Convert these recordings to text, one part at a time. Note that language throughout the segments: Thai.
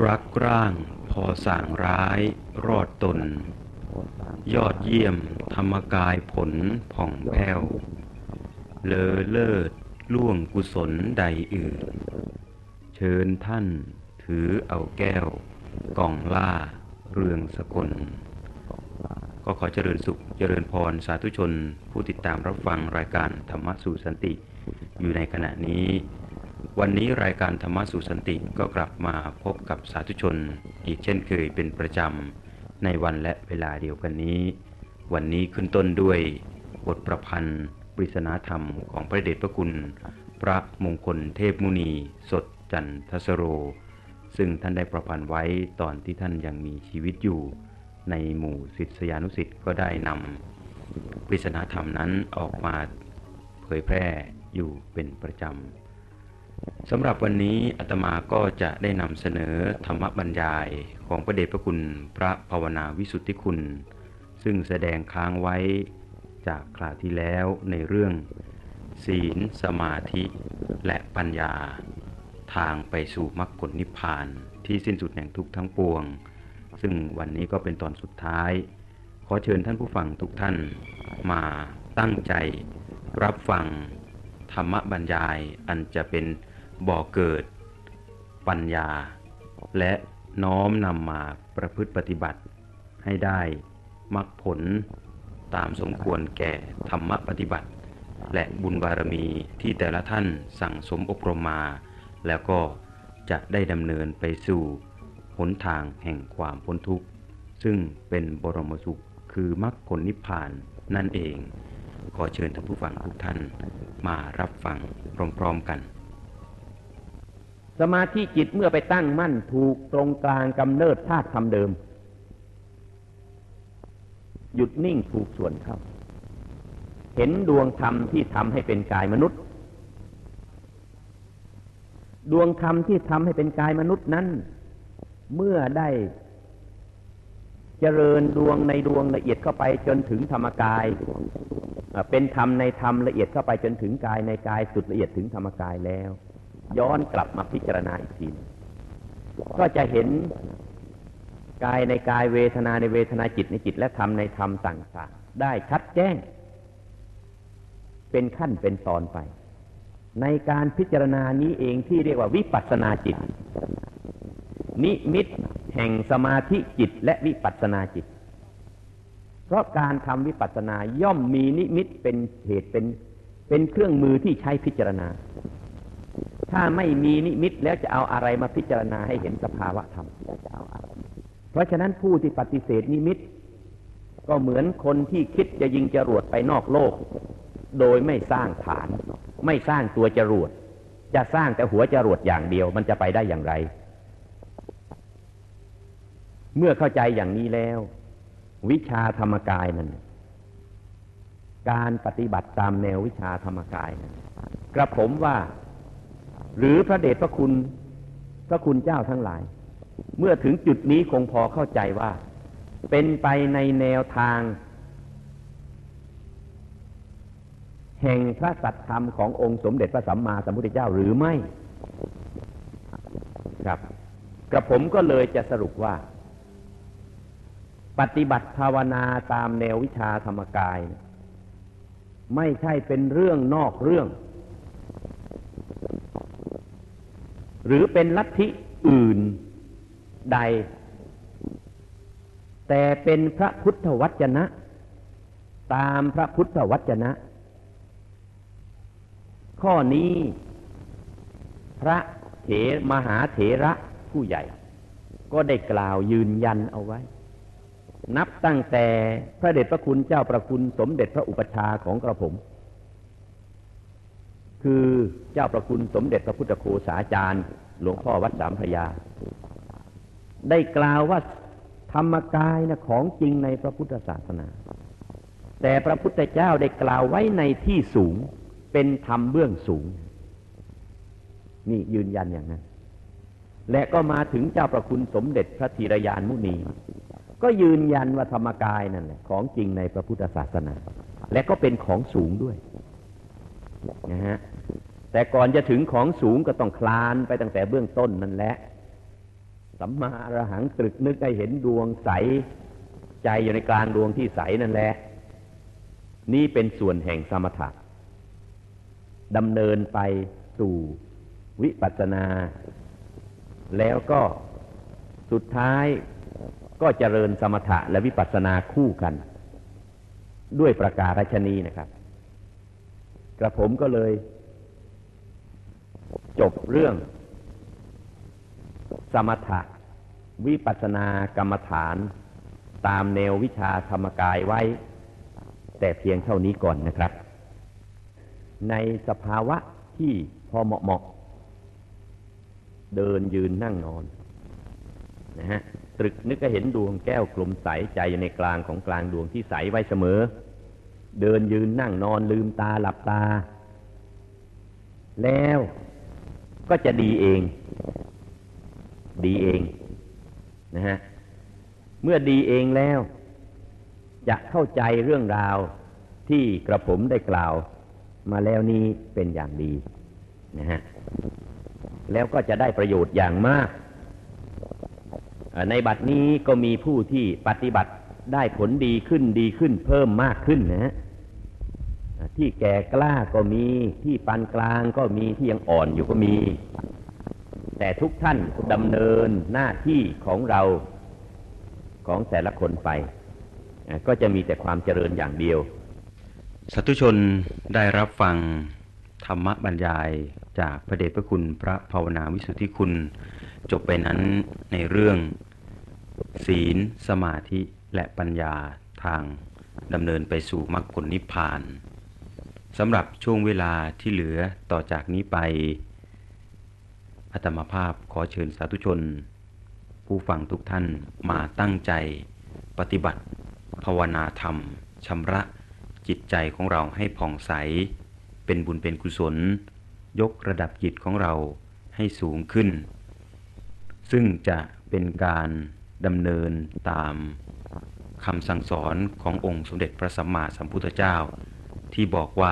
รักร่างพอส่างร้ายรอดตนยอดเยี่ยมธรรมกายผลผ่องแผ้วเลอเลิศล่วงกุศลใดอื่นเชิญท่านถือเอาแก้วกล่องล่าเรืองสกลก็ขอเจริญสุขเจริญพรสาธุชนผู้ติดตามรับฟังรายการธรรมะสู่สันติอยู่ในขณะนี้วันนี้รายการธรรมะสู่สันติก็กลับมาพบกับสาธุชนอีกเช่นเคยเป็นประจำในวันและเวลาเดียวกันนี้วันนี้ขึ้นต้นด้วยบทประพันธ์ปริศนาธรรมของพระเดชพระคุณพระมงคลเทพมุนีสดจันทสโรซึ่งท่านได้ประพันธ์ไว้ตอนที่ท่านยังมีชีวิตอยู่ในหมู่ศิษยานุศิษย์ก็ได้นำปริศนาธรรมนั้นออกมาเผยแพร่อยู่เป็นประจำสำหรับวันนี้อาตมาก็จะได้นำเสนอธรรมบรรยายของพระเดชพระคุณพระภาวนาวิสุทธิคุณซึ่งแสดงค้างไว้จากคราวที่แล้วในเรื่องศีลสมาธิและปัญญาทางไปสู่มรรคผลนิพพานที่สิ้นสุดแห่งทุกข์ทั้งปวงซึ่งวันนี้ก็เป็นตอนสุดท้ายขอเชิญท่านผู้ฟังทุกท่านมาตั้งใจรับฟังธรรมบรรยายอันจะเป็นบ่อเกิดปัญญาและน้อมนำมาประพฤติปฏิบัติให้ได้มรรคผลตามสมควรแก่ธรรมปฏิบัติและบุญบารมีที่แต่ละท่านสั่งสมอบรมมาแล้วก็จะได้ดำเนินไปสู่หนทางแห่งความพ้นทุกข์ซึ่งเป็นบรมสุขคือมรรคผลนิพพานนั่นเองขอเชิญท่านผู้ฟังทุกท่านมารับฟังพร้อมๆกันสมาธิจิตเมื่อไปตั้งมั่นถูกตรงกลางกำเนิดธาตุธรรมเดิมหยุดนิ่งถูกส่วนเข้าเห็นดวงธรรมที่ทำให้เป็นกายมนุษย์ดวงธรรมที่ทำให้เป็นกายมนุษย์นั้นเมื่อได้เจริญดวงในดวงละเอียดเข้าไปจนถึงธรรมกายเป็นธรรมในธรรมละเอียดเข้าไปจนถึงกายในกายสุดละเอียดถึงธรรมกายแล้วย้อนกลับมาพิจารณาอีกทีก็จะเห็นกายในกายเวทนาในเวทนาจิตในจิตและธรรมในธรรมต่างๆได้ชัดแจ้งเป็นขั้นเป็นตอนไปในการพิจารณานี้เองที่เรียกว่าวิปัสสนาจิตนิมิตแห่งสมาธิจิตและวิปัสสนาจิตเพราะการทำวิปัสสนาย่อมมีนิมิตเป็นเหตุเป็นเครื่องมือที่ใช้พิจารณาถ้าไม่มีนิมิตแล้วจะเอาอะไรมาพิจารณาให้เห็นสภาวะธรรมเพราะฉะนั้นผู้ที่ปฏิเสธนิมิตก็เหมือนคนที่คิดจะยิงจรวดไปนอกโลกโดยไม่สร้างฐานไม่สร้างตัวจรวดจะสร้างแต่หัวจรวดอย่างเดียวมันจะไปได้อย่างไรเมื่อเข้าใจอย่างนี้แล้ววิชาธรรมกายนั้นการปฏิบัติตามแนววิชาธรรมกายนั้นกระผมว่าหรือพระเดชพระคุณเจ้าทั้งหลายเมื่อถึงจุดนี้คงพอเข้าใจว่าเป็นไปในแนวทางแห่งพระสัทธรรมขององค์สมเด็จพระสัมมาสัมพุทธเจ้าหรือไม่ครับกระผมก็เลยจะสรุปว่าปฏิบัติภาวนาตามแนววิชาธรรมกายไม่ใช่เป็นเรื่องนอกเรื่องหรือเป็นลัทธิอื่นใดแต่เป็นพระพุทธวจนะตามพระพุทธวจนะข้อนี้พระมหาเถระผู้ใหญ่ก็ได้กล่าวยืนยันเอาไว้นับตั้งแต่พระเดชพระคุณเจ้าประคุณสมเด็จพระอุปัชฌาย์ของกระผมคือเจ้าประคุณสมเด็จพระพุทธโฆษาจารย์หลวงพ่อวัดสามพระยาได้กล่าวว่าธรรมกายนะของจริงในพระพุทธศาสนาแต่พระพุทธเจ้าได้กล่าวไว้ในที่สูงเป็นธรรมเบื้องสูงนี่ยืนยันอย่างนั้นและก็มาถึงเจ้าประคุณสมเด็จพระธีรยานมุนีก็ยืนยันว่าธรรมกายนั่นแหละของจริงในพระพุทธศาสนาและก็เป็นของสูงด้วยนะฮะแต่ก่อนจะถึงของสูงก็ต้องคลานไปตั้งแต่เบื้องต้นนั่นแหละสัมมาอรหังตรึกนึกให้เห็นดวงใสใจอยู่ในกลางดวงที่ใสนั่นแหละนี่เป็นส่วนแห่งสมถะดำเนินไปสู่วิปัสสนาแล้วก็สุดท้ายก็เจริญสมถะและวิปัสสนาคู่กันด้วยประการฉะนี้นะครับกระผมก็เลยจบเรื่องสมถะวิปัสสนากรรมฐานตามแนววิชาธรรมกายไว้แต่เพียงเท่านี้ก่อนนะครับในสภาวะที่พอเหมาะเดินยืนนั่งนอนนะฮะตรึกนึกก็เห็นดวงแก้วกลมใสใจอยู่ในกลางของกลางดวงที่ใสไว้เสมอเดินยืนนั่งนอนลืมตาหลับตาแล้วก็จะดีเองนะฮะเมื่อดีเองแล้วจะเข้าใจเรื่องราวที่กระผมได้กล่าวมาแล้วนี้เป็นอย่างดีนะฮะแล้วก็จะได้ประโยชน์อย่างมากในบัดนี้ก็มีผู้ที่ปฏิบัติได้ผลดีขึ้นเพิ่มมากขึ้นนะฮะที่แก่กล้าก็มีที่ปานกลางก็มีที่ยังอ่อนอยู่ก็มีแต่ทุกท่านดำเนินหน้าที่ของเราของแต่ละคนไปก็จะมีแต่ความเจริญอย่างเดียวสาธุชนได้รับฟังธรรมบรรยายจากพระเดชพระคุณพระภาวนาวิสุทธิคุณจบไปนั้นในเรื่องศีลสมาธิและปัญญาทางดำเนินไปสู่มรรคผลนิพพานสำหรับช่วงเวลาที่เหลือต่อจากนี้ไปอาตมาภาพขอเชิญสาธุชนผู้ฟังทุกท่านมาตั้งใจปฏิบัติภาวนาธรรมชำระจิตใจของเราให้ผ่องใสเป็นบุญเป็นกุศลยกระดับจิตของเราให้สูงขึ้นซึ่งจะเป็นการดำเนินตามคำสั่งสอนขององค์สมเด็จพระสัมมาสัมพุทธเจ้าที่บอกว่า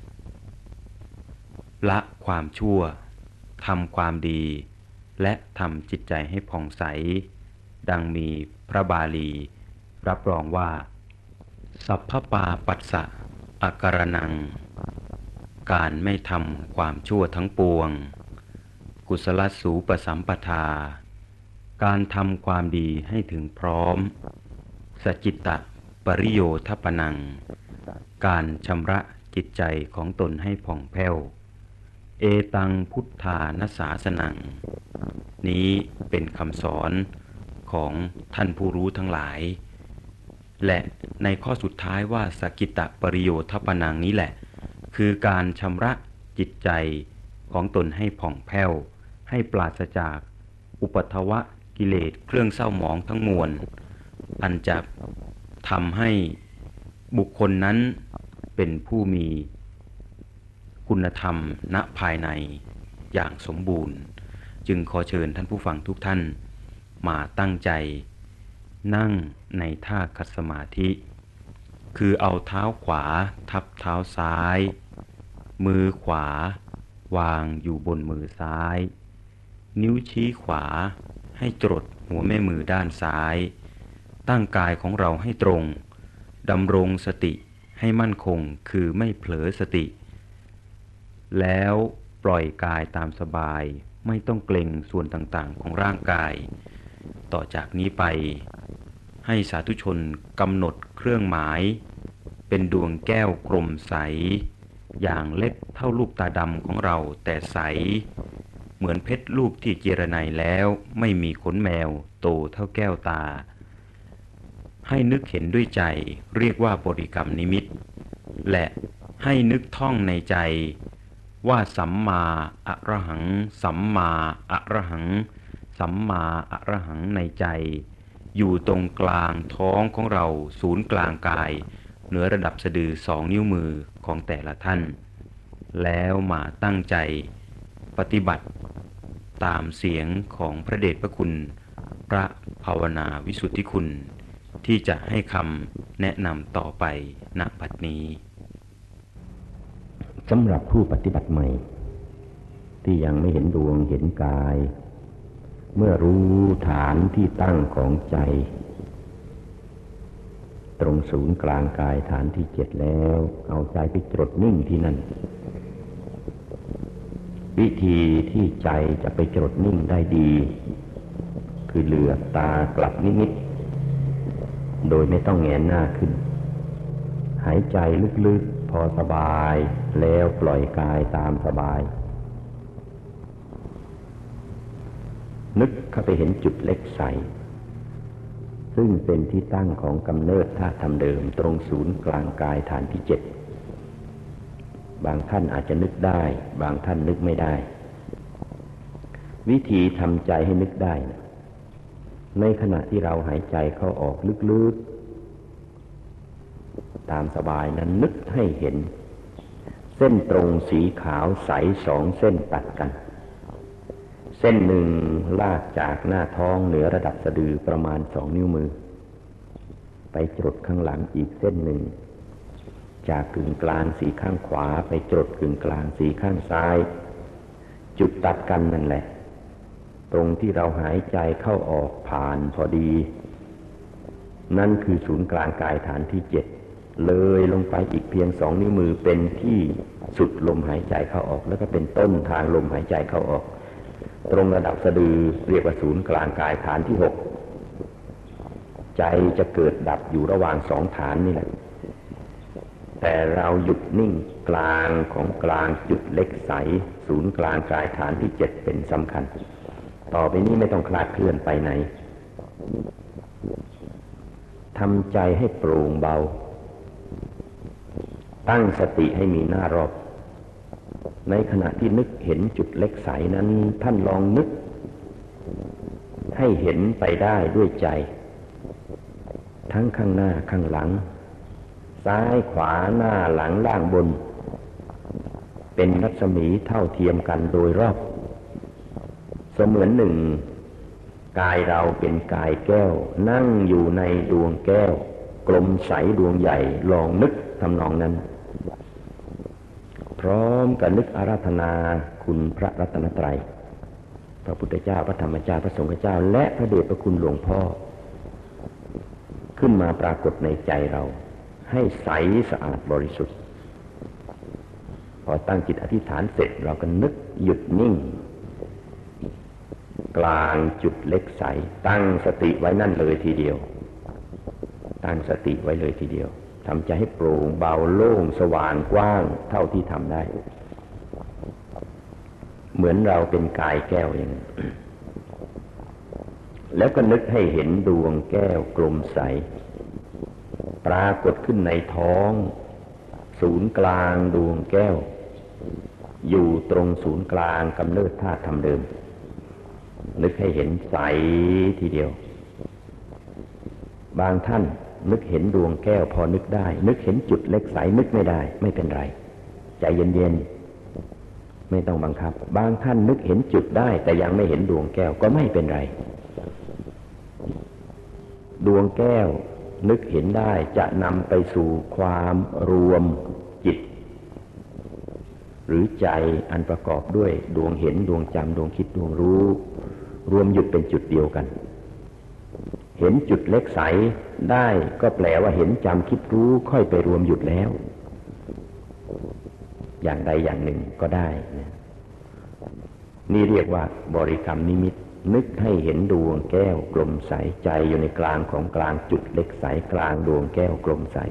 ละความชั่วทำความดีและทำจิตใจให้ผ่องใสดังมีพระบาลีรับรองว่าสัพพปาปัสสะอาการนังการไม่ทำความชั่วทั้งปวงกุศลสูปสัมปทาการทำความดีให้ถึงพร้อมสจิตตปริโยทปนังการชำระจิตใจของตนให้ผ่องแผ้วเอตังพุทธานัสสาสนังนี้เป็นคำสอนของท่านผู้รู้ทั้งหลายและในข้อสุดท้ายว่าสกิตตปริโยทปนังนี้แหละคือการชำระจิตใจของตนให้ผ่องแผ้วให้ปราศจากอุปัทวะกิเลสเครื่องเศร้าหมองทั้งมวลอันจะทำให้บุคคลนั้นเป็นผู้มีคุณธรรมณภายในอย่างสมบูรณ์จึงขอเชิญท่านผู้ฟังทุกท่านมาตั้งใจนั่งในท่าคัดสมาธิคือเอาเท้าขวาทับเท้าซ้ายมือขวาวางอยู่บนมือซ้ายนิ้วชี้ขวาให้จรดหัวแม่มือด้านซ้ายตั้งกายของเราให้ตรงดำรงสติให้มั่นคงคือไม่เผลอสติแล้วปล่อยกายตามสบายไม่ต้องเกร็งส่วนต่างๆของร่างกายต่อจากนี้ไปให้สาธุชนกำหนดเครื่องหมายเป็นดวงแก้วกลมใสอย่างเล็กเท่าลูกตาดำของเราแต่ใสเหมือนเพชรลูกที่เจรไนแล้วไม่มีขนแมวโตเท่าแก้วตาให้นึกเห็นด้วยใจเรียกว่าบริกรรมนิมิตและให้นึกท่องในใจว่าสัมมาอะระหังสัมมาอะระหังสัมมาอะระหังในใจอยู่ตรงกลางท้องของเราศูนย์กลางกายเหนือระดับสะดือ2 นิ้วมือของแต่ละท่านแล้วมาตั้งใจปฏิบัติตามเสียงของพระเดชพระคุณพระภาวนาวิสุทธิคุณที่จะให้คำแนะนำต่อไปณบัดนี้สำหรับผู้ปฏิบัติใหม่ที่ยังไม่เห็นดวงเห็นกายเมื่อรู้ฐานที่ตั้งของใจตรงศูนย์กลางกายฐานที่7แล้วเอาใจไปจดนิ่งที่นั่นวิธีที่ใจจะไปจดนิ่งได้ดีคือเหลือบตากลับนิดๆโดยไม่ต้องแงนหน้าขึ้นหายใจลึกๆพอสบายแล้วปล่อยกายตามสบายนึกเข้าไปเห็นจุดเล็กใสซึ่งเป็นที่ตั้งของกำเนิดธาตุธรรมเดิมตรงศูนย์กลางกายฐานที่7บางท่านอาจจะนึกได้บางท่านนึกไม่ได้วิธีทำใจให้นึกได้นะในขณะที่เราหายใจเข้าออกลึกๆตามสบายนั้นนึกให้เห็นเส้นตรงสีขาวใส2 เส้นตัดกันเส้นหนึ่งลากจากหน้าท้องเหนือระดับสะดือประมาณ2 นิ้วมือไปจรดข้างหลังอีกเส้นหนึ่งจากกึ่งกลางสีข้างขวาไปจรดกึ่งกลางสีข้างซ้ายจุดตัดกันนั่นแหละตรงที่เราหายใจเข้าออกผ่านพอดีนั่นคือศูนย์กลางกายฐานที่7เลยลงไปอีกเพียง2 นิ้วมือเป็นที่สุดลมหายใจเข้าออกแล้วก็เป็นต้นทางลมหายใจเข้าออกตรงระดับสะดือเรียกว่าศูนย์กลางกายฐานที่6ใจจะเกิดดับอยู่ระหว่าง2 ฐานนี่แหละแต่เราหยุดนิ่งกลางของกลางจุดเล็กใสศูนย์กลางกายฐานที่7เป็นสำคัญต่อไปนี้ไม่ต้องคลาดเคลื่อนไปไหนทำใจให้โปร่งเบาตั้งสติให้มีหน้ารอบในขณะที่นึกเห็นจุดเล็กใสนั้นท่านลองนึกให้เห็นไปได้ด้วยใจทั้งข้างหน้าข้างหลังซ้ายขวาหน้าหลังล่างบนเป็นรัศมีเท่าเทียมกันโดยรอบเสมือนหนึ่งกายเราเป็นกายแก้วนั่งอยู่ในดวงแก้วกลมใสดวงใหญ่ลองนึกทำนองนั้นพร้อมกับนึกอาราธนาคุณพระรัตนตรัยพระพุทธเจ้าพระธรรมเจ้าพระสงฆ์เจ้าและพระเดชพระคุณหลวงพ่อขึ้นมาปรากฏในใจเราให้ใสสะอาดบริสุทธิ์พอตั้งจิตอธิษฐานเสร็จเราก็นึกหยุดนิ่งกลางจุดเล็กใสตั้งสติไว้นั่นเลยทีเดียวตั้งสติไว้เลยทีเดียวทำใจให้โปร่งเบาโล่งสว่างกว้างเท่าที่ทำได้เหมือนเราเป็นกายแก้วอย่างนั้นแล้วก็นึกให้เห็นดวงแก้วกลมใสปรากฏขึ้นในท้องศูนย์กลางดวงแก้วอยู่ตรงศูนย์กลางกำเนิดธาตุธรรมเดิมนึกให้เห็นใสทีเดียวบางท่านนึกเห็นดวงแก้วพอนึกได้นึกเห็นจุดเล็กใสนึกไม่ได้ไม่เป็นไรใจเย็นๆไม่ต้องบังคับบางท่านนึกเห็นจุดได้แต่ยังไม่เห็นดวงแก้วก็ไม่เป็นไรดวงแก้วนึกเห็นได้จะนำไปสู่ความรวมจิตหรือใจอันประกอบด้วยดวงเห็นดวงจำดวงคิดดวงรู้รวมหยุดเป็นจุดเดียวกันเห็นจุดเล็กใสได้ก็แปลว่าเห็นจำคิดรู้ค่อยไปรวมหยุดแล้วอย่างใดอย่างหนึ่งก็ได้นี่เรียกว่าบริกรรมนิมิตนึกให้เห็นดวงแก้วกลมใสใจอยู่ในกลางของกลางจุดเล็กใสกลางดวงแก้วกลมใส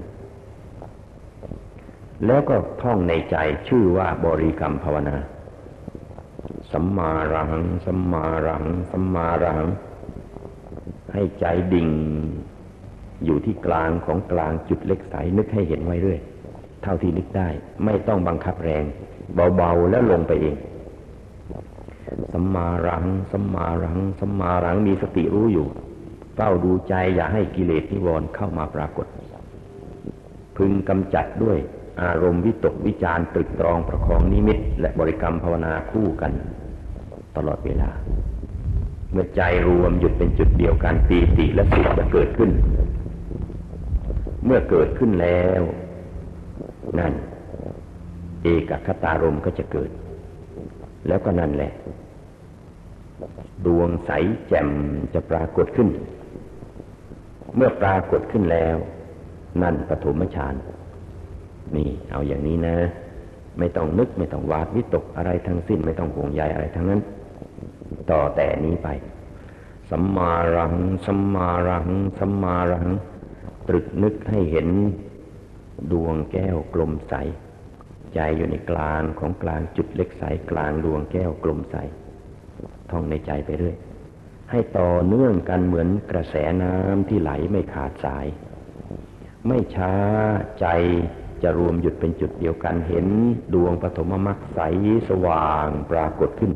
แล้วก็ท่องในใจชื่อว่าบริกรรมภาวนาสัมมาอรหังสัมมาอรหังสัมมาอรหังให้ใจดิ่งอยู่ที่กลางของกลางจุดเล็กใสนึกให้เห็นไว้เรื่อยเท่าที่นึกได้ไม่ต้องบังคับแรงเบาๆแล้วลงไปเองสัมมาอรหังสัมมาอรหังสัมมาอรหังมีสติรู้อยู่เฝ้าดูใจอย่าให้กิเลสนิวรณ์เข้ามาปรากฏพึงกำจัดด้วยอารมณ์วิตกวิจารตรึกตรองประคองนิมิตและบริกรรมภาวนาคู่กันตลอดเวลาเมื่อใจรวมหยุดเป็นจุดเดียวกันปีติและสุขจะเกิดขึ้นเมื่อเกิดขึ้นแล้วนั่นเอกคตารมณ์ก็จะเกิดแล้วก็นั่นแหละดวงใสแจ่มจะปรากฏขึ้นเมื่อปรากฏขึ้นแล้วนั่นปฐมฌานนี่เอาอย่างนี้นะไม่ต้องนึกไม่ต้องวาดวิตกอะไรทั้งสิ้นไม่ต้องห่วงใยอะไรทั้งนั้นต่อแต่นี้ไปสัมมาอรหังสัมมาอรหังสัมมาอรหังตรึกนึกให้เห็นดวงแก้วกลมใสใจอยู่ในกลางของกลางจุดเล็กใสกลางดวงแก้วกลมใสท่องในใจไปเรื่อยให้ต่อเนื่องกันเหมือนกระแสน้ำที่ไหลไม่ขาดสายไม่ช้าใจจะรวมหยุดเป็นจุดเดียวกันเห็นดวงปฐมมรรคใสสว่างปรากฏขึ้น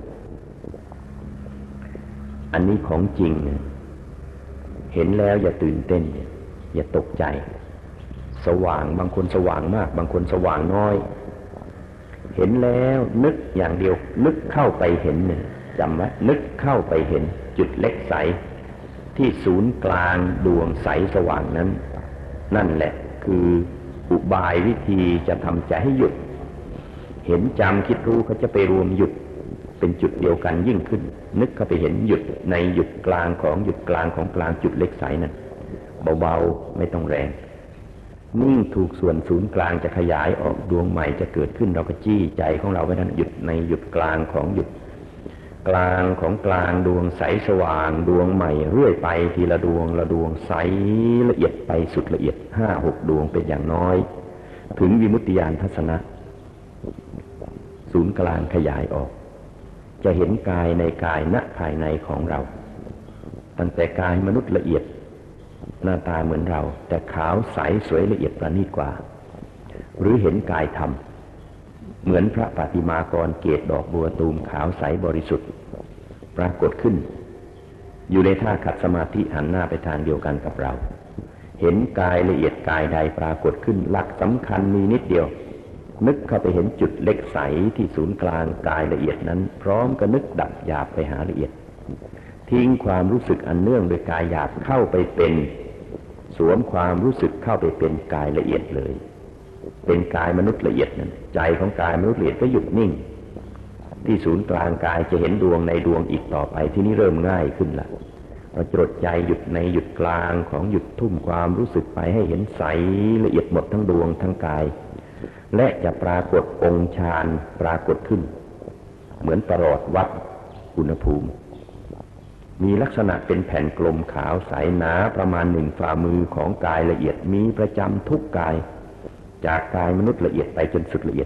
อันนี้ของจริงเห็นแล้วอย่าตื่นเต้นอย่าตกใจสว่างบางคนสว่างมากบางคนสว่างน้อยเห็นแล้วนึกอย่างเดียวนึกเข้าไปเห็นจำไว้นึกเข้าไปเห็นจุดเล็กใสที่ศูนย์กลางดวงใสสว่างนั้นนั่นแหละคืออุบายวิธีจะทำใจให้หยุดเห็นจำคิดรู้เขาจะไปรวมหยุดเป็นจุดเดียวกันยิ่งขึ้นนึกเข้าไปเห็นหยุดในหยุดกลางของหยุดกลางของกลางจุดเล็กใสนั้นเบาๆไม่ต้องแรงนิ่งถูกส่วนศูนย์กลางจะขยายออกดวงใหม่จะเกิดขึ้นเราก็จี้ใจของเราไว้นั้นหยุดในหยุดกลางของหยุดกลางของกลางดวงใสสว่างดวงใหม่เรื่อยไปทีละดวงละดวงใสละเอียดไปสุดละเอียด 5-6 ดวงเป็นอย่างน้อยถึงวิมุตติญาณทัศนะศูนย์กลางขยายออกจะเห็นกายในกายณภายในของเราตั้งแต่กายมนุษย์ละเอียดหน้าตาเหมือนเราแต่ขาวใสสวยละเอียดประณีตกว่าหรือเห็นกายธรรมเหมือนพระปฏิมากรเกศดอกบัวตูมขาวใสบริสุทธิ์ปรากฏขึ้นอยู่ในท่าขัดสมาธิหันหน้าไปทางเดียวกันกับเราเห็นกายละเอียดกายใดปรากฏขึ้นหลักสำคัญมีนิดเดียวนึกเข้าไปเห็นจุดเล็กใสที่ศูนย์กลางกายละเอียดนั้นพร้อมกับนึกดับหยาบไปหาละเอียดทิ้งความรู้สึกอันเนื่องโดยกายหยาบเข้าไปเป็นสวมความรู้สึกเข้าไปเป็นกายละเอียดเลยเป็นกายมนุษย์ละเอียดนั่นใจของกายมนุษย์ละเอียดก็หยุดนิ่งที่ศูนย์กลางกายจะเห็นดวงในดวงอีกต่อไปที่นี้เริ่มง่ายขึ้นละเราจดใจหยุดในหยุดกลางของหยุดทุ่มความรู้สึกไปให้เห็นใสละเอียดหมดทั้งดวงทั้งกายและจะปรากฏองค์ฌานปรากฏขึ้นเหมือนประหลอดวัดอุณหภูมิมีลักษณะเป็นแผ่นกลมขาวใสหนาประมาณ1 ฝ่ามือของกายละเอียดมีประจำทุกกายจากกายมนุษย์ละเอียดไปจนสุดละเอียด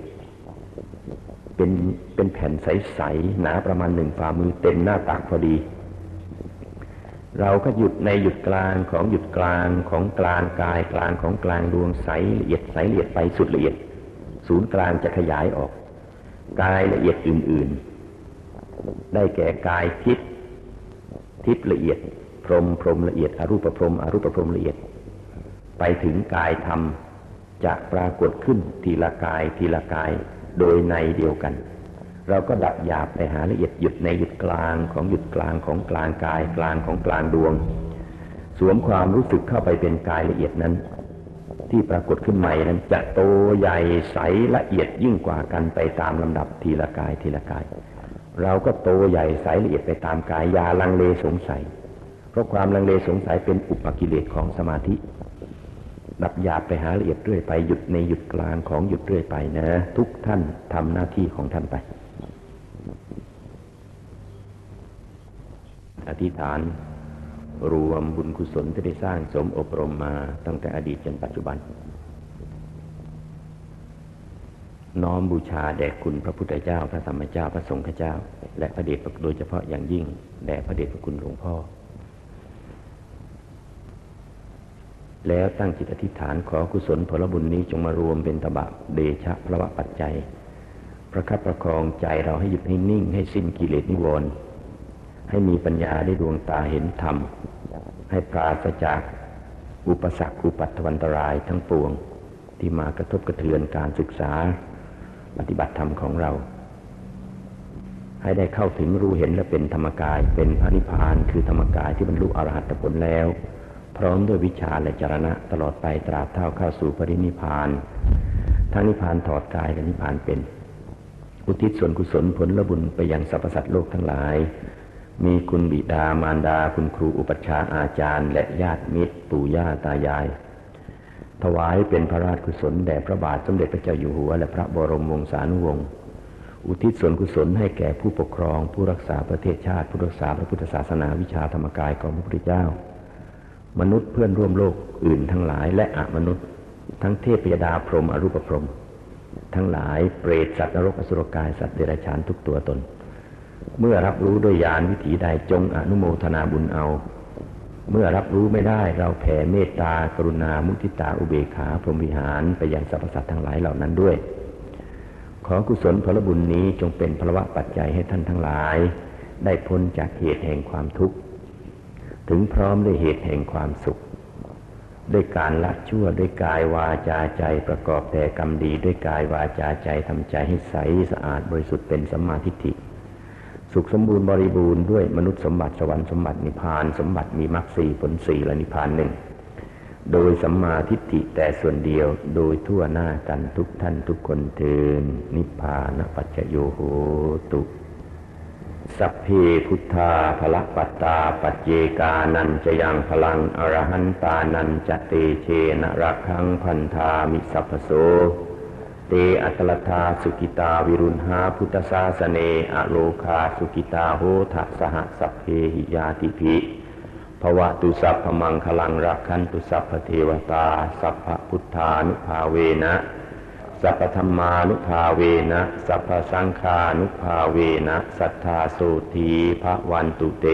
เป็นแผ่นใสๆหนาประมาณ1 ฝ่ามือเต็มหน้าตักพอดีเราก็หยุดในหยุดกลางของหยุดกลางของกลางกายกลางของกลางดวงใสละเอียดใสละเอียดไปสุดละเอียดศูนย์กลางจะขยายออกกายละเอียดอื่นๆได้แก่กายทิพย์ละเอียดพรหมละเอียดอรูปพรหมละเอียดไปถึงกายธรรมจะปรากฏขึ้นทีละกายทีละกายโดยในเดียวกันเราก็ดับหยาบไปหาละเอียดหยุดในหยุดกลางของหยุดกลางของกลางกายกลางของกลางดวงสวมความรู้สึกเข้าไปเป็นกายละเอียดนั้นที่ปรากฏขึ้นใหม่นั้นจะโตใหญ่ใสละเอียดยิ่งกว่ากันไปตามลำดับทีละกายทีละกายเราก็โตใหญ่ใสละเอียดไปตามกายอย่าลังเลสงสัยเพราะความลังเลสงสัยเป็นอุปกิเลสของสมาธิดับหยาบไปหาละเอียดเรื่อยไปหยุดในหยุดกลางของหยุดเรื่อยไปนะทุกท่านทำหน้าที่ของท่านไปอธิษฐานรวมบุญกุศลที่ได้สร้างสมอบรมมาตั้งแต่อดีตจนปัจจุบันน้อมบูชาแด่คุณพระพุทธเจ้าพระธรรมเจ้าพระสงฆ์เจ้าและพระเดชพระคุณโดยเฉพาะอย่างยิ่งแด่พระเดชพระคุณหลวงพ่อแล้วตั้งจิตอธิษฐานขอกุศลผลบุญนี้จงมารวมเป็นตบะเดชะพระวะปัจจัยประคับประคองใจเราให้หยุดให้นิ่งให้สิ้นกิเลสนิวรณ์ให้มีปัญญาได้ดวงตาเห็นธรรมให้ปราศจากอุปสรรคอุปัตถวันตรายทั้งปวงที่มากระทบกระเทือนการศึกษาปฏิบัติธรรมของเราให้ได้เข้าถึงรู้เห็นและเป็นธรรมกายเป็นพระนิพพานคือธรรมกายที่บรรลุอรหัตผลแล้วพร้อมด้วยวิชาและจรณะตลอดไปตราบเท่าเข้าสู่ปรินิพพานทั้งนิพพานถอดกายและนิพพานเป็นอุทิศส่วนกุศลผลบุญไปยังสรรพสัตว์โลกทั้งหลายมีคุณบิดามารดาคุณครูอุปัชฌาย์อาจารย์และญาติมิตรปู่ย่าตายายถวายเป็นพระราชกุศลแด่พระบาทสมเด็จพระเจ้าอยู่หัวและพระบรมวงศานุวงศ์อุทิศส่วนกุศลให้แก่ผู้ปกครองผู้รักษาประเทศชาติผู้รักษาพระพุทธศาสนาวิชาธรรมกายของพระพุทธเจ้ามนุษย์เพื่อนร่วมโลกอื่นทั้งหลายและอมนุษย์ทั้งเทพยดาพรหมอรูปพรหมทั้งหลายเปรตสัตว์นรกอสุรกายสัตว์เดรัจฉานทุกตัวตนเมื่อรับรู้ด้วยญาณวิถีใดจงอนุโมทนาบุญเอาเมื่อรับรู้ไม่ได้เราแผ่เมตตากรุณามุทิตาอุเบกขาพรหมวิหารไปยังสรรพสัตว์ทั้งหลายเหล่านั้นด้วยขอกุศลผลบุญนี้จงเป็นพลวะปัจจัยให้ท่านทั้งหลายได้พ้นจากเหตุแห่งความทุกข์ถึงพร้อมด้วยเหตุแห่งความสุขด้วยการละชั่วด้วยกายวาจาใจประกอบแต่กรรมดีด้วยกายวาจาใจทำใจให้ใสสะอาดบริสุทธิ์เป็นสัมมาทิฏฐิสุขสมบูรณ์บริบูรณ์ด้วยมนุษย์สมบัติสวรรค์สมบัตินิพพานสมบัติมีมรรคสี่ผลสี่และนิพพานหนึ่งโดยสัมมาทิฏฐิแต่ส่วนเดียวโดยทั่วหน้ากันทุกท่านทุกคนเทินนิพพานปัจจโยโหตุสัพเพพุทธาภละปัตตาปัจเจกานันจะยังพลังอรหันตานันจะเตเชนะรักขังพันธามิสัพพโสเตอัตตลธาสุกิตาวิรุณหาพุทธศาสเนอโลคาสุกิตาโหทะสหสัพเพหิยาติภิภวตุสัพพมังคลังรักขันตุสัพพเทวตาสัพพพุทธานุภาเวนะสัพพธัมมานุภาเวนะสัพพสังฆานุภาเวนะสัทธาโสธีภวันตุเต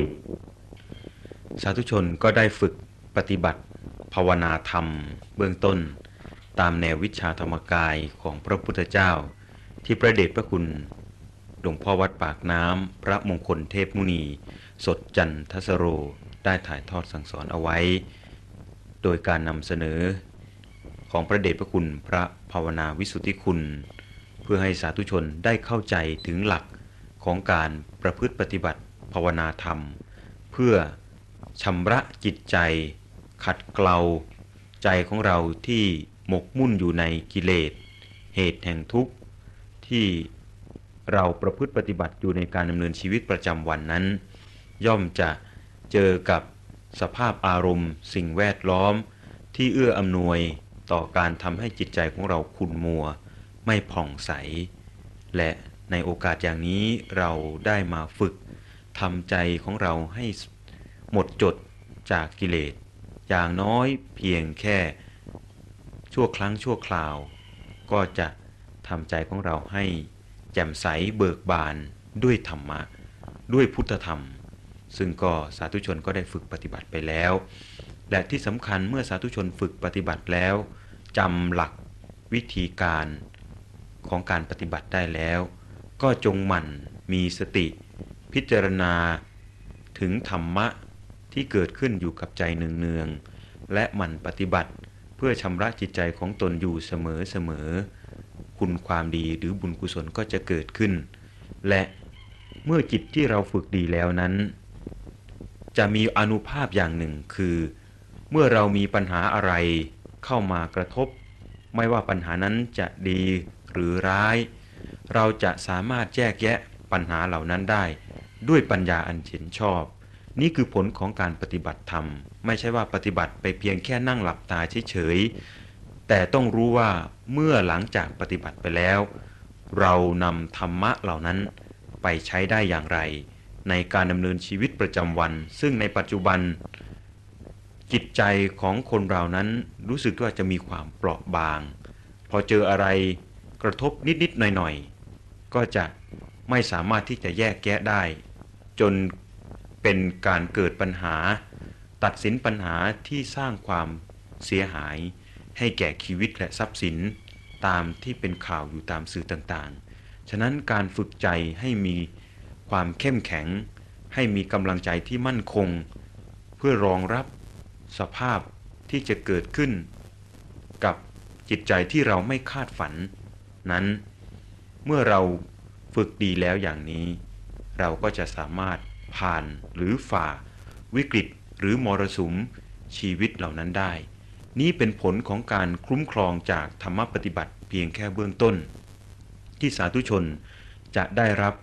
สาธุชนก็ได้ฝึกปฏิบัติภาวนาธรรมเบื้องต้นตามแนววิชาธรรมกายของพระพุทธเจ้าที่พระเดชพระคุณหลวงพ่อวัดปากน้ำพระมงคลเทพมุนีสดจันทสโรได้ถ่ายทอดสั่งสอนเอาไว้โดยการนำเสนอของพระเดชพระคุณพระภาวนาวิสุทธิคุณเพื่อให้สาธุชนได้เข้าใจถึงหลักของการประพฤติปฏิบัติภาวนาธรรมเพื่อชำระจิตใจขัดเกลาใจของเราที่หมกมุ่นอยู่ในกิเลสเหตุแห่งทุกข์ที่เราประพฤติปฏิบัติอยู่ในการดำเนินชีวิตประจำวันนั้นย่อมจะเจอกับสภาพอารมณ์สิ่งแวดล้อมที่เอื้ออำนวยต่อการทำให้จิตใจของเราขุ่นมัวไม่ผ่องใสและในโอกาสอย่างนี้เราได้มาฝึกทำใจของเราให้หมดจดจากกิเลสอย่างน้อยเพียงแค่ชั่วครั้งชั่วคราวก็จะทำใจของเราให้แจ่มใสเบิกบานด้วยธรรมะด้วยพุทธธรรมซึ่งก็สาธุชนก็ได้ฝึกปฏิบัติไปแล้วและที่สำคัญเมื่อสาธุชนฝึกปฏิบัติแล้วจำหลักวิธีการของการปฏิบัติได้แล้วก็จงหมั่นมีสติพิจารณาถึงธรรมะที่เกิดขึ้นอยู่กับใจเนืองๆและหมั่นปฏิบัติเพื่อชำระจิตใจของตนอยู่เสมอคุณความดีหรือบุญกุศลก็จะเกิดขึ้นและเมื่อจิตที่เราฝึกดีแล้วนั้นจะมีอานุภาพอย่างหนึ่งคือเมื่อเรามีปัญหาอะไรเข้ามากระทบไม่ว่าปัญหานั้นจะดีหรือร้ายเราจะสามารถแยกแยะปัญหาเหล่านั้นได้ด้วยปัญญาอันเห็นชอบนี่คือผลของการปฏิบัติธรรมไม่ใช่ว่าปฏิบัติไปเพียงแค่นั่งหลับตาเฉยๆแต่ต้องรู้ว่าเมื่อหลังจากปฏิบัติไปแล้วเรานำธรรมะเหล่านั้นไปใช้ได้อย่างไรในการดำเนินชีวิตประจำวันซึ่งในปัจจุบันจิตใจของคนเรานั้นรู้สึกว่าจะมีความเปราะบางพอเจออะไรกระทบนิดๆหน่อยๆก็จะไม่สามารถที่จะแยกแยะได้จนเป็นการเกิดปัญหาตัดสินปัญหาที่สร้างความเสียหายให้แก่ชีวิตและทรัพย์สินตามที่เป็นข่าวอยู่ตามสื่อต่างๆฉะนั้นการฝึกใจให้มีความเข้มแข็งให้มีกำลังใจที่มั่นคงเพื่อรองรับสภาพที่จะเกิดขึ้นกับจิตใจที่เราไม่คาดฝันนั้นเมื่อเราฝึกดีแล้วอย่างนี้เราก็จะสามารถผ่านหรือฝ่าวิกฤตหรือมรสุมชีวิตเหล่านั้นได้นี่เป็นผลของการคุ้มครองจากธรรมปฏิบัติเพียงแค่เบื้องต้นที่สาธุชนจะได้รับ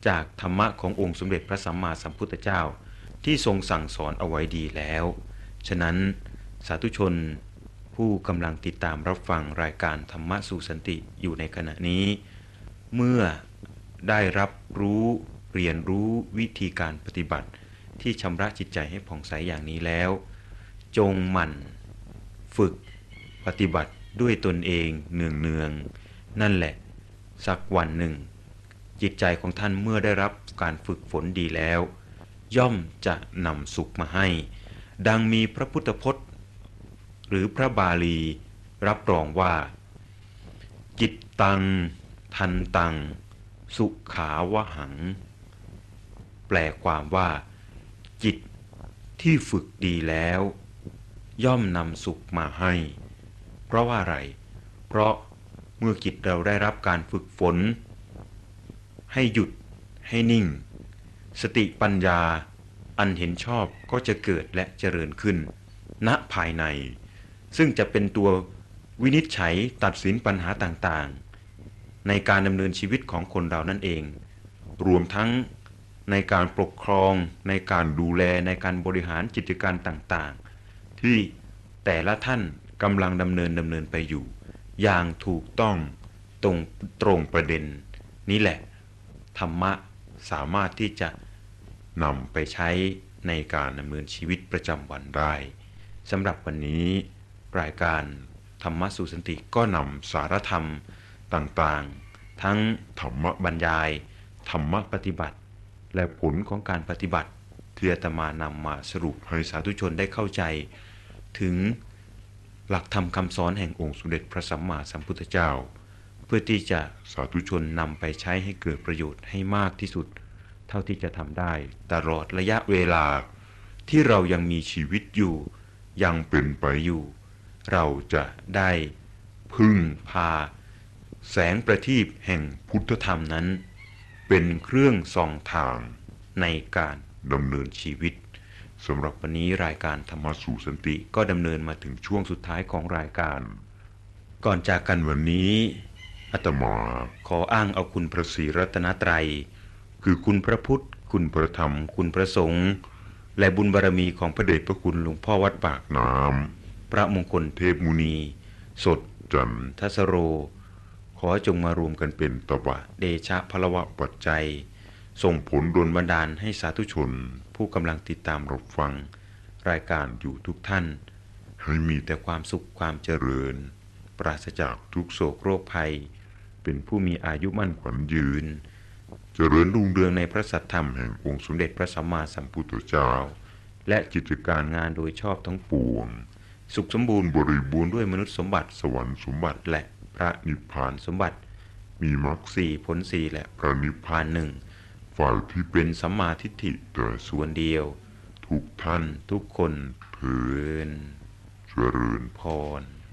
จากธรรมะขององค์สมเด็จพระสัมมาสัมพุทธเจ้าที่ทรงสั่งสอนเอาไว้ดีแล้วฉะนั้นสาธุชนผู้กำลังติดตามรับฟังรายการธรรมะสู่สันติอยู่ในขณะนี้เมื่อได้รับรู้เรียนรู้วิธีการปฏิบัติที่ชำระจิตใจให้ผ่องใสอย่างนี้แล้วจงหมั่นฝึกปฏิบัติด้วยตนเองเนืองๆนั่นแหละสักวันหนึ่งจิตใจของท่านเมื่อได้รับการฝึกฝนดีแล้วย่อมจะนำสุขมาให้ดังมีพระพุทธพจน์หรือพระบาลีรับรองว่าจิตตังทันตังสุขาวหังแปลความว่าจิตที่ฝึกดีแล้วย่อมนำสุขมาให้เพราะว่าอะไรเพราะเมื่อจิตเราได้รับการฝึกฝนให้หยุดให้นิ่งสติปัญญาอันเห็นชอบก็จะเกิดและเจริญขึ้นณภายในซึ่งจะเป็นตัววินิจฉัยตัดสินปัญหาต่างๆในการดำเนินชีวิตของคนเรานั่นเองรวมทั้งในการปกครองในการดูแลในการบริหารกิจการต่างๆที่แต่ละท่านกำลังดำเนินไปอยู่อย่างถูกต้องตรงประเด็นนี้แหละธรรมะสามารถที่จะนำไปใช้ในการดำเนินชีวิตประจำวันได้สำหรับวันนี้รายการธรรมะสู่สันติก็นำสารธรรมต่างๆทั้งธรรมบรรยายธรรมปฏิบัติและผลของการปฏิบัติที่อาตมานำมาสรุปให้สาธุชนได้เข้าใจถึงหลักธรรมคำสอนแห่งองค์สมเด็จพระสัมมาสัมพุทธเจ้าเพื่อที่จะสาธุชนนำไปใช้ให้เกิดประโยชน์ให้มากที่สุดเท่าที่จะทำได้ตลอดระยะเวลาที่เรายังมีชีวิตอยู่ยังเป็นไปอยู่เราจะได้พึ่งพาแสงประทีปแห่งพุทธธรรมนั้นเป็นเครื่องส่องทางในการดำเนินชีวิตสำหรับวันนี้รายการธรรมะสู่สันติก็ดำเนินมาถึงช่วงสุดท้ายของรายการก่อนจากกันวันนี้อาตมาขออ้างเอาคุณพระศรีรัตนตรัยคือคุณพระพุทธคุณพระธรรมคุณพระสงฆ์และบุญบารมีของพระเดชพระคุณหลวงพ่อวัดปากน้ำพระมงคลเทพมุนีสดจันทสโรขอจงมารวมกันเป็นตบะเดชะพลวะปัจจัยส่งผลดลบันดาลให้สาธุชนผู้กำลังติดตามรับฟังรายการอยู่ทุกท่านให้มีแต่ความสุขความเจริญปราศจากทุกโศกโรคภัยเป็นผู้มีอายุมั่นขวัญยืนเจริญรุ่งเรืองในพระสัทธรรมแห่งองค์สมเด็จพระสัมมาสัมพุทธเจ้าและกิจการงานโดยชอบทั้งปวงสุขสมบูรณ์บริบูรณ์ด้วยมนุษย์สมบัติสวรรค์สมบัติและพระนิพพานสมบัติมีมรรคสี่ผลสี่และพระนิพพานหนึ่งฝ่ายที่เป็นสัมมาทิฏฐิแต่ส่วนเดียวทุกท่านทุกคนเถิดเจริญพร